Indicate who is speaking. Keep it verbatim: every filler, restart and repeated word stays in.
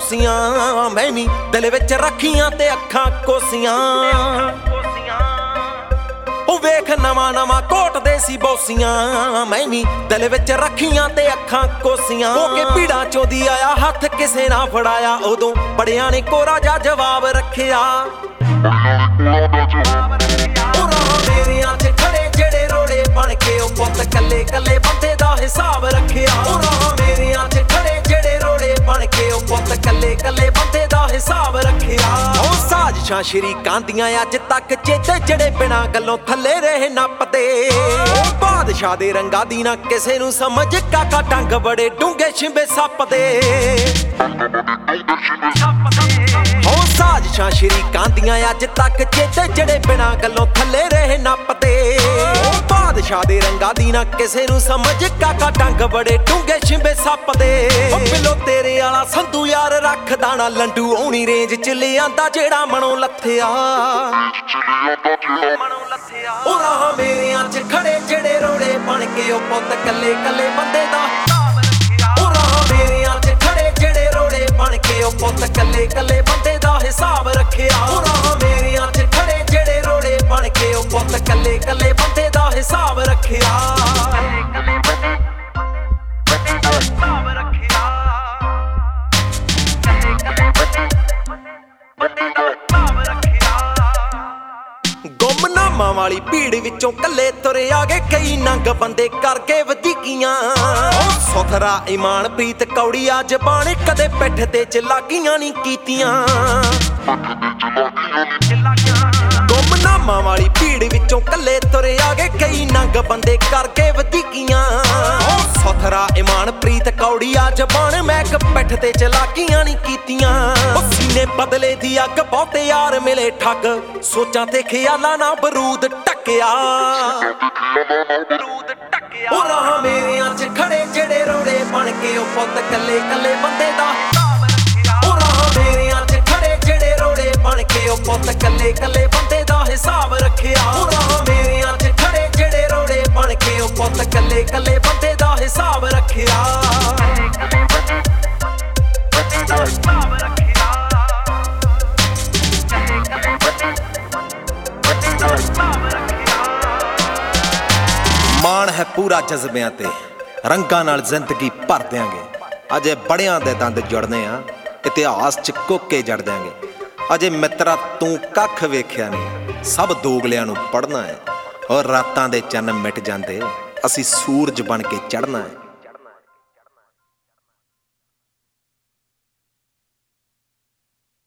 Speaker 1: ਕੋਸੀਆਂ ਮੈਂ ਵੀ ਦਿਲ ਵਿੱਚ ਰੱਖੀਆਂ ਤੇ ਅੱਖਾਂ ਕੋਸੀਆਂ ਉਹ ਵੇਖ ਨਵਾਂ ਨਵਾਂ ਕੋਟਦੇ ਸੀ ਬੋਸੀਆਂ ਮੈਂ ਵੀ ਦਿਲ ਵਿੱਚ ਰੱਖੀਆਂ ਤੇ ਅੱਖਾਂ ਕੋਸੀਆਂ ਹੋ ਕੇ ਪੀੜਾਂ ਚੋਂ ਦੀ ਆਇਆ ਹੱਥ ਕਿਸੇ ਨਾ ਫੜਾਇਆ ਉਦੋਂ ਬੜਿਆਂ ਨੇ ਕੋਰਾ ਜਾ ਜਵਾਬ ਰੱਖਿਆ ਉਹ ਰਾਹ ਮੇਰਿਆਂ 'ਚ ਖੜੇ ਜਿਹੜੇ ਰੋੜੇ ਬਣ ਕੇ ਉਹ ਪੁੱਤ ਕੱਲੇ ਕੱਲੇ ਬੰਦੇ ਦਾ ਹਿਸਾਬ ਰੱਖਿਆ ਉਹ ਰਾਹ ਮੇਰਿਆਂ 'ਚ ਖੜੇ ਜਿਹੜੇ ਰੋੜੇ ਬਣ ਕੇ ਉਹ ਪੁੱਤ ਕੱਲੇ ਕੱਲੇ ਬੰਦੇ ਦਾ ਹਿਸਾਬ ਰੱਖਿਆ ਉਹ ਸਾਜ਼ਿਸ਼ਾਂ ਸ਼ਰੀਕਾਂ ਦੀਆਂ ਅੱਜ ਤੱਕ ਚੇਤੇ ਜਿਹੜੇ ਬਿਨਾਂ ਗੱਲੋਂ ਥੱਲੇ ਰਹੇ ਨੱਪਦੇ ਉਹ ਬਾਦਸ਼ਾਹ ਦੇ ਰੰਗਾਂ ਦੀ ਨਾ ਕਿਸੇ ਨੂੰ ਸਮਝ ਕਾਕਾ ਟੰਗ ਬੜੇ ਡੂੰਘੇ ਛਿੰਬੇ ਸੱਪ ਦੇ ਉਹ ਸਾਜ਼ਿਸ਼ਾਂ ਸ਼ਰੀਕਾਂ ਦੀਆਂ ਅੱਜ ਤੱਕ ਚੇਤੇ ਜਿਹੜੇ ਬਿਨਾਂ ਗੱਲੋਂ ਥੱਲੇ ਰਹੇ ਨੱਪਦੇ ਉਹ ਬਾਦਸ਼ਾਹ ਦੇ ਰੰਗਾਂ ਦੀ ਨਾ ਕਿਸੇ ਨੂੰ ਸਮਝ ਕਾਕਾ ਟੰਗ ਬੜੇ ਡੂੰਘੇ ਛਿੰਬੇ ਸੱਪ ਦੇ ਉਹ ਬਿੱਲੋ ਤੇਰੇ ਵਾਲਾ ਸੰਧੂ ਯਾਰ ਰੱਖਦਾ ਨਾ ਲੰਡੂ ਆਉਣੀ ਰੇਂਜ ਚ ਲਿਆਂਦਾ ਜਿਹੜਾ ਮਨੋਂ ਲੱਥਿਆ ਉਹ ਰਾਹ ਮੇਰਿਆਂ 'ਚ ਖੜੇ ਜਿਹੜੇ ਰੋੜੇ ਬਣ ਕੇ ਉਹ ਪੁੱਤ ਕੱਲੇ ਕੱਲੇ ਬੰਦੇ ਦਾ ਉਹ ਰਾਹ ਮੇਰਿਆਂ 'ਚ ਖੜੇ ਜਿਹੜੇ ਰੋੜੇ ਬਣ ਕੇ ਉਹ ਪੁੱਤ ਕੱਲੇ ਕੱਲੇ ਬੰਦੇ ਦਾ ਹਿਸਾਬ ਰੱਖਿਆ ਉਹ ਰਾਹ ਮੇਰਿਆਂ 'ਚ ਖੜੇ ਜਿਹੜੇ ਰੋੜੇ ਬਣ ਕੇ ਉਹ ਪੁੱਤ ਕੱਲੇ ਕੱਲੇ ਬੰਦੇ ਦਾ ਹਿਸਾਬ ਰੱਖਿਆ ਗੁੰਮਨਾਮਾਂ ਵਾਲੀ ਭੀੜ ਵਿੱਚੋਂ ਕੱਲੇ ਤੁਰੇ ਆ ਗਏ ਕਈ ਨੰਗ ਬੰਦੇ ਕਰਕੇ ਵਧੀਕੀਆਂ ਸੁਥਰਾ ਇਮਾਨ ਪ੍ਰੀਤ ਕੌੜੀਆ ਜ਼ਬਾਨ ਕਦੇ ਪਿੱਠ ਤੇ ਚਲਾਕੀਆਂ ਨਹੀਂ ਕੀਤੀਆਂ ਗੁੰਮਨਾਮਾਂ ਵਾਲੀ ਭੀੜ ਵਿੱਚੋਂ ਕੱਲੇ ਤੁਰੇ ਆ ਗਏ ਕਈ ਨੰਗ ਬੰਦੇ ਕਰਕੇ ਵਧੀਕੀਆਂ ਸੁਥਰਾ ਇਮਾਨ ਪ੍ਰੀਤ ਕੌੜੀਆ ਜ਼ਬਾਨ ਮੈਂ ਇੱਕ ਪਿੱਠ ਤੇ ਚਲਾਕੀਆਂ ਨਹੀਂ ਕੀਤੀਆਂ ਉਹ ਸੀਨੇ ਬਦਲੇ ਦੀ ਅੱਗ ਬਹੁਤੇ ਯਾਰ ਮਿਲੇ ਠੱਗ ਸੋਚਾਂ ਤੇ ਖਿਆਲਾਂ ਨਾਲ ਬਰੂਦ ਟੱਕਿਆ ਉਹ ਰਾਹ ਮੇਰਿਆਂ 'ਚ ਖੜੇ ਜਿਹੜੇ ਰੋੜੇ ਬਣ ਕੇ ਉਹ ਪੁੱਤ ਕੱਲੇ ਕੱਲੇ ਬੰਦੇ ਦਾ ਉਹ ਰਾਹ ਮੇਰਿਆਂ 'ਚ ਖੜੇ ਜਿਹੜੇ ਰੋੜੇ ਬਣ ਕੇ ਉਹ ਪੁੱਤ ਕੱਲੇ ਕੱਲੇ ਬੰਦੇ ਦਾ ਹਿਸਾਬ ਰੱਖਿਆ ਉਹ ਰਾਹ ਮੇਰਿਆਂ 'ਚ ਖੜੇ ਜਿਹੜੇ ਰੋੜੇ ਬਣ ਕੇ ਉਹ ਪੁੱਤ ਕੱਲੇ ਕੱਲੇ ਬੰਦੇ ਦਾ ਹਿਸਾਬ ਰੱਖਿਆ ਮਾਣ ਹੈ ਪੂਰਾ ਜਜ਼ਬਿਆਂ ਤੇ ਰੰਗਾਂ ਨਾਲ ਜ਼ਿੰਦਗੀ ਭਰ ਦਿਆਂਗੇ ਅਜੇ ਬੜਿਆਂ ਦੇ ਦੰਦ ਜੁੜਨੇ ਆ ਇਤਿਹਾਸ 'ਚ ਕੋਕੇ ਜੜ ਦਿਆਂਗੇ ਅਜੇ ਮਿੱਤਰਾ ਤੂੰ ਕੱਖ ਵੇਖਿਆ ਨਹੀਂ ਸਭ ਦੋਗਲਿਆਂ ਨੂੰ ਪੜ੍ਹਨਾ ਹੈ ਔਰ ਰਾਤਾਂ ਦੇ ਚੰਨ ਮਿਟ ਜਾਂਦੇ ਅਸੀਂ ਸੂਰਜ ਬਣ ਕੇ ਚੜ੍ਹਨਾ ਹੈ।